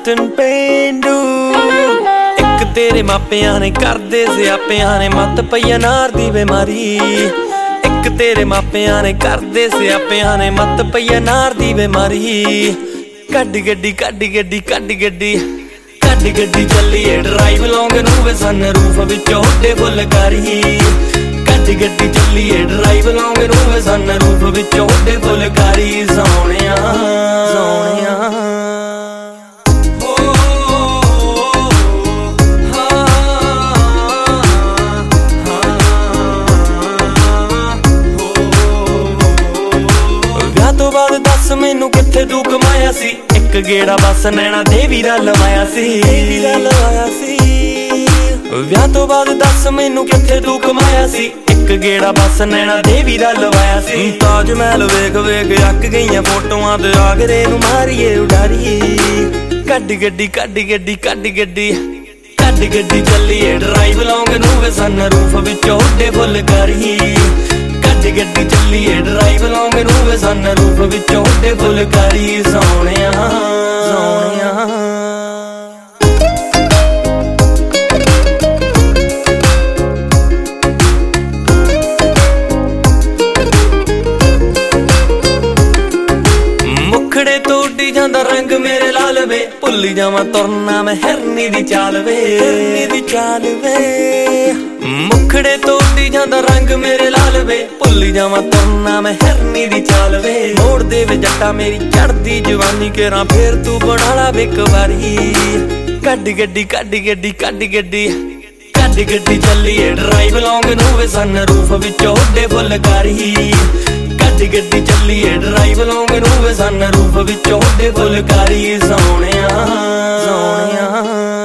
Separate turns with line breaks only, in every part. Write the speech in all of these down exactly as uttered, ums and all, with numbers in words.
Captain ਪੇਂਡੂ। ਇੱਕ ਤੇਰੇ ਮਾਪਿਆਂ ਨੇ ਕਰਦੇ ਸਿਆਪਿਆਂ ਨੇ ਮੱਤ ਪਈ ਅਨਾਰ ਦੀ ਬਿਮਾਰੀ। ਇੱਕ ਤੇਰੇ ਮਾਪਿਆਂ ਨੇ ਕਰਦੇ ਸਿਆਪਿਆਂ ਨੇ ਮੱਤ ਪਈ ਅਨਾਰ ਦੀ ਬਿਮਾਰੀ। ਕੱਢ ਗੱਡੀ ਕੱਢ ਗੱਡੀ ਕੱਢ ਗੱਡੀ ਕੱਢ ਗੱਡੀ ਚੱਲੀਏ ਡਰਾਈਵ ਲੌਂਗ ਨੂੰ ਵੇ ਸਨ ਰੂਫ ਵਿੱਚੋਂ ਉੱਡੇ ਫੁਲਕਾਰੀ। ਕੱਢ ਗੱਡੀ ਚੱਲੀਏ ਡਰਾਈਵ ਲੌਂਗ ਨੂੰ ਵੇ ਸਨ ਰੂਫ ਵਿੱਚੋਂ ਉੱਡੇ ਫੁਲਕਾਰੀ। ਸੋਹਣਿਆ ਸੋਹਣਿਆ ਤੋਂ ਬਾਅਦ ਦੱਸ ਮੈਨੂੰ ਕਿੱਥੇ ਤੂੰ ਕਮਾਇਆ ਸੀ। ਇੱਕ ਗੇੜਾ ਬਸ ਨੈਣਾ ਦੇਵੀ ਦਾ ਲਵਾਇਆ ਸੀ ਲਵਾਇਆ ਸੀ ਵਿਆਹ ਤੋਂ ਬਾਅਦ ਦੱਸ ਮੈਨੂੰ ਕਿੱਥੇ ਤੂੰ ਕਮਾਇਆ ਸੀ। ਇੱਕ ਗੇੜਾ ਬਸ ਨੈਣਾ ਦੇਵੀ ਦਾ ਲਵਾਇਆ ਸੀ। ਤਾਜ ਮਹਿਲ ਵੇਖ ਵੇਖ ਅੱਕ ਗਈਆਂ ਫੋਟੋਆਂ ਤੇ ਆਗਰੇ ਨੂੰ ਮਾਰੀਏ ਉਡਾਰੀਏ। ਕੱਢ ਗੱਡੀ ਕੱਢ ਗੱਡੀ ਕੱਢ ਗੱਡੀ ਕੱਢ ਗੱਡੀ ਚੱਲੀਏ ਡਰਾਈਵ ਲੌਂਗ ਨੂੰ ਵੇ ਸਨ ਰੂਫ ਵਿੱਚੋਂ ਉੱਡੇ ਫੁਲਕਾਰੀ। ਕੱਢ ਗੱਡੀ ਚੱਲੀਏ ਡਰਾਈਵ ਲੌਂਗ ਨੂੰ ਵੇ ਸਨ ਰੂਫ ਵਿੱਚੋਂ ਉੱਡੇ ਫੁਲਕਾਰੀ। ਸੋਹਣਿਆ ਸੋਹਣਿਆ ਮੁਖੜੇ ਤੋਂ ਉੱਡੀ ਜਾਂਦਾ ਰੰਗ ਮੇਰੇ ਲਾਲ ਵੇ। ਭੁੱਲੀ ਜਾਵਾਂ ਤੁਰਨਾ ਮੈਂ ਹਿਰਨੀ ਦੀ ਚਾਲ ਵੇ ਹਿਰਨੀ ਦੀ ਚਾਲ ਵੇ। ਮੁਖੜੇ ਤੋਂ ਉੱਡੀ ਜਾਂਦਾ ਰੰਗ ਮੇਰੇ ਲਾਲ ਵੇ। ਭੁੱਲੀ ਜਾਵਾਂ ਤੁਰਨਾ ਮੈਂ ਹਿਰਨੀ ਦੀ ਚਾਲ ਵੇ। ਮੋੜ ਦੇ ਵੇ ਜੱਟਾ ਮੇਰੀ ਚੜਦੀ ਜਵਾਨੀ ਕੇਰਾਂ ਫੇਰ ਤੂੰ ਬਣਾ ਲਾ ਵੇ ਇੱਕ ਵਾਰੀ। ਕੱਢ ਗੱਡੀ ਕੱਢ ਗੱਡੀ ਕੱਢ ਗੱਡੀ ਕੱਢ ਗੱਡੀ ਚੱਲੀਏ ਡਰਾਈਵ ਲੌਂਗ ਨੂੰ ਵੇ ਸਨ ਰੂਫ ਵਿੱਚੋਂ ਉੱਡੇ ਫੁਲਕਾਰੀ। ਕੱਢ ਗੱਡੀ ਚੱਲੀਏ ਡਰਾਈਵ ਲੌਂਗ ਨੂੰ ਵੇ ਸਨ ਰੂਫ ਵਿੱਚੋਂ ਉੱਡੇ ਫੁਲਕਾਰੀ। ਸੋਹਣਿਆ ਸੋਹਣਿਆ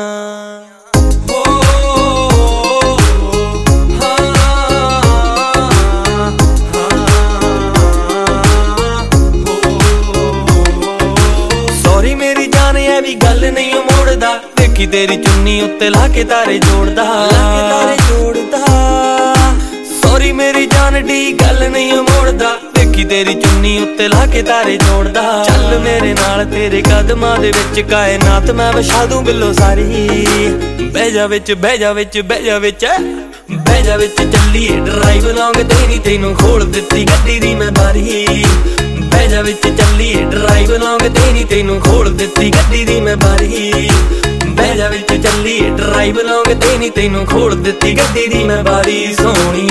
ਸੌਰੀ ਮੇਰੀ ਜਾਨ ਐ ਵੀ ਗੱਲ ਨਹੀਂ ਮੋੜਦਾ। ਦੇਖੀ ਤੇਰੀ ਚੁੰਨੀ ਉੱਤੇ ਲਾ ਕੇ ਤਾਰੇ ਜੋੜਦਾ ਲਾ ਕੇ ਤਾਰੇ ਜੋੜਦਾ। ਸੌਰੀ ਮੇਰੀ ਜਾਨ ਡੀ ਗੱਲ ਨਹੀਂ ਮੋੜਦਾ। ਦੇਖੀ ਤੇਰੀ ਚੁੰਨੀ ਉੱਤੇ ਲਾ ਕੇ ਤਾਰੇ ਜੋੜਦਾ। ਚੱਲ ਮੇਰੇ ਨਾਲ ਤੇਰੇ ਕਦਮਾਂ ਦੇ ਵਿੱਚ ਕਾਇਨਾਤ ਮੈਂ ਵਿਛਾ ਦੂੰ ਬਿੱਲੋ ਸਾਰੀ। ਬਹਿ ਜਾ ਵਿੱਚ ਬਹਿ ਜਾ ਵਿੱਚ ਬਹਿ ਜਾ ਵਿੱਚ ਬਹਿ ਜਾ ਵਿੱਚ ਚੱਲੀਏ ਡਰਾਈਵ ਲੌਂਗ ਤੇਰੀ ਤੈਨੂੰ ਖੋਲ ਦਿੱਤੀ ਗੱਡੀ ਦੀ ਮੈਂ ਬਾਰੀ। ਬਹਿ ਜਾ ਵਿੱਚ ਚੱਲੀਏ ਡਰਾਈਵ ਲੌਂਗ ਤੇਰੀ ਤੈਨੂੰ ਖੋਲ ਦਿੱਤੀ ਗੱਡੀ ਦੀ ਮੈਂ ਬਾਰੀ। ਬਹਿ ਜਾ ਵਿੱਚ ਚੱਲੀਏ ਡਰਾਈਵ ਲੌਂਗ ਤੇਰੀ ਤੈਨੂੰ ਖੋਲ ਦਿੱਤੀ ਗੱਡੀ ਦੀ ਮੈਂ ਬਾਰੀ। ਸੋਹਣੀ